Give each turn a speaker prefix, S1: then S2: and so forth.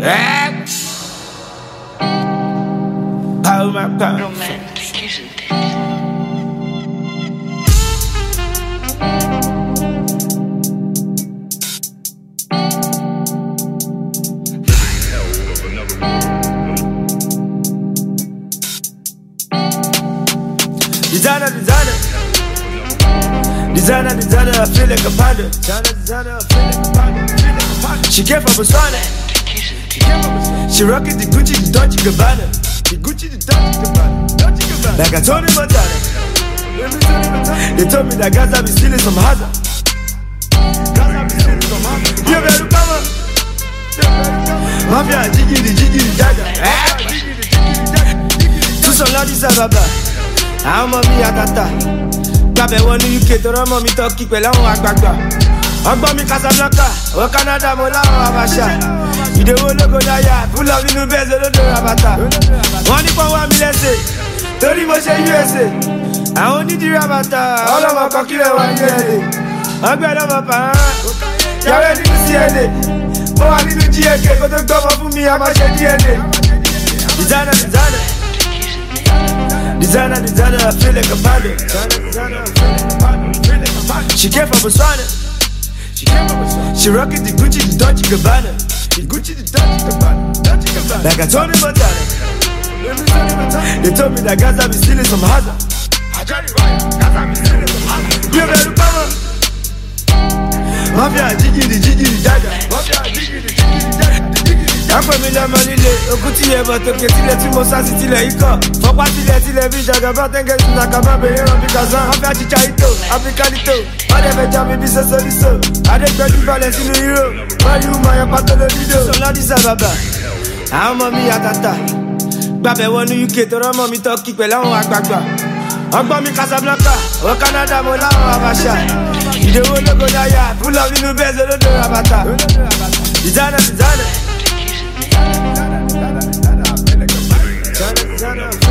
S1: Romantic, isn't it?
S2: Designer, I feel like a panda. Designer, I feel like a panda. She came from Botswana. She rockin' the Gucci, the Dolce Gabbana. The Gucci, the Dolce Gabbana. Like I told him Montana. They told me that Gaza be stealing some Hazard. You better come on. Mafia, jiggy, jaga. Tout son là, Addis Ababa. I'm a mi atata. Gbàbẹ̀ wọnú UK tó rọ́mọ mi tọ́kì pẹ̀lú àwọn àgbààgbà. Ọgbọ́n mi Casablanca, wọ Canada mo láwọn Abacha. Ìdèwọ́ ológo dáyà, fúlọ̀ nínú bẹ́ẹ̀sì olódò rabata. Wọ́n ní pọ́n wá mi lẹ́sẹ̀, torí mo ṣe USA. Àwọn onídìrí rabata, ọlọ́mọ kan kílẹ̀ wá ní ẹ̀lẹ́. Ọgbẹ́ ọlọ́mọ pàrán, yàrá nínú CNA. Mo wà nínú GAK kó tó gbọ́mọ fún mi, a máa ṣe DNA. Designer, I feel like a panda. She came from Botswana. She rockin' the Gucci, the Dolce Gabbana. The Gucci, the Dolce Gabbana. Like I told him Montana. They told me that Gaza be stealing some Hazard. You better come on. Mafia, jiggy, jaga. Afọ mi lẹ́mọ líle, òkú tilẹ̀ bọ̀ tókè tilẹ̀ tí mo sá sí tilẹ̀ ikọ̀. Fọ́pá tilẹ̀ bí ìjàgàbá tẹ́ńgẹ́ sí nàkàbá bèrè rán bí kazan. Wọ́n fẹ́ àṣìṣà ìtò, Africanito, wọ́n dẹ̀ fẹ́ já mi bí sẹ́sọ́lísò. Adégbẹ́jú balẹ̀ sínú hero, wọ́n yú mọ̀ yẹn pátó lórí dò. Sọlá Addis Ababa, àwọn ọmọ mi àtàtà. Gbàbẹ̀ wọnú UK tó rọ́mọ mi tọ́kì pẹ̀lú àwọn àgbààgbà. Ọgbọ́n mi Casablanca, wọ Canada mo láwọn Abacha. Ìdèwọ́ ológo dáyà, fúlọ̀ nínú bẹ́ẹ̀sì olódò rabata. Designer.